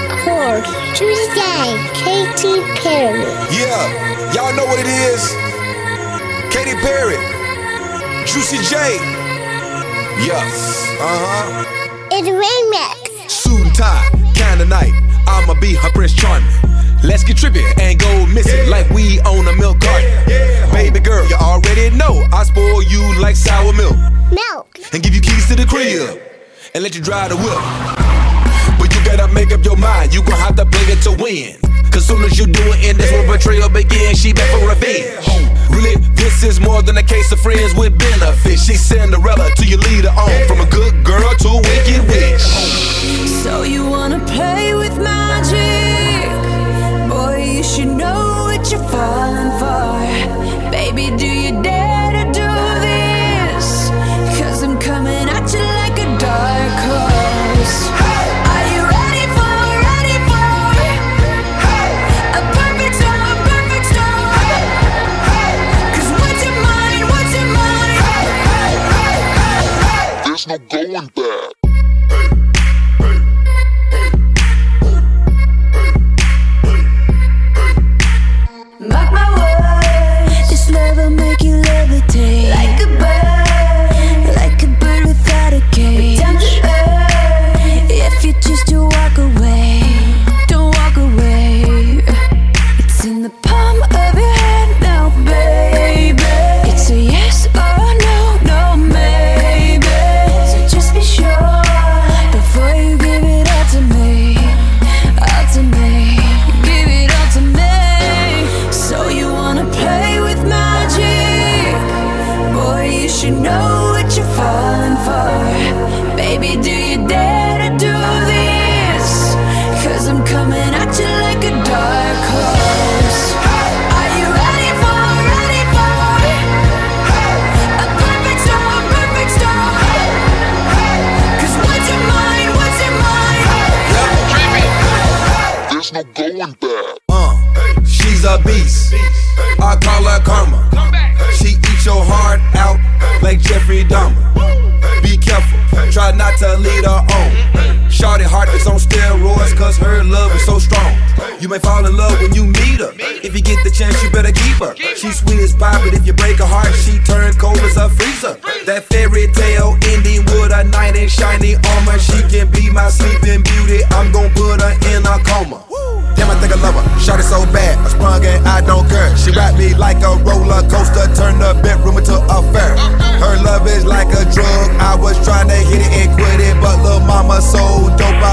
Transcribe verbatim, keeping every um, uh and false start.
Record. Tuesday, Katy Perry. Yeah, y'all know what it is. Katy Perry, Juicy J. Yes, uh-huh. It's a remix. Suit and tie, kinda night. I'ma be her Prince Charming. Let's get trippy and go missing like we own a milk carton. Baby girl, you already know I spoil you like sour milk. Milk. And give you keys to the crib and let you drive the whip. But you gotta make up your mind, you gon' have to play it to win. Cause soon as you do it, and that's when betrayal begins, she back for revenge. Really, this is more than a case of friends with benefits. She's Cinderella till you lead her on, from a good girl to a wicked witch. So you wanna play with magic? Boy, you should know what you're falling for. Baby, do you dare to do this? Cause I'm coming at you like a dark horse. Are you ready for, ready for a perfect storm, perfect storm? Cause what's in mine, what's in mine? There's no going back. Mark my words, this love will make you levitate like a bird, like a bird without a cage. Down to earth, if you choose to walk away, don't walk away. It's in the palm of your hand now, baby. It's a yes or no, no maybe. So just be sure before you give it all to me, all to me, give it all to me. So you wanna play with magic? Boy, you should know what you're falling for. Baby, do you dare to do this? Cause I'm coming at you like a dark horse. Are you ready for, ready for a perfect storm, perfect storm? Cause what's in mine, what's in mine? There's no going back. Uh, she's a beast. I call her karma. She eats your heart out like Jeffrey Dahmer. Be careful, try not to lead her on. Shawty heart is on steroids cause her love is so strong. You may fall in love when you meet her. If you get the chance, you better keep her. She's sweet as pie, but if you break her heart, she turns cold as a freezer. That fairy tale ending with a knight in shiny armor. She can be my sleeping beauty. I'm gon' put her in a coma. Damn, I think I love her. Shot it so bad, I sprung and I don't care. She wrapped me like a roller coaster, turned the bedroom into a fair. Her love is like a drug. I was trying to hit it and quit it, but lil' mama so dope.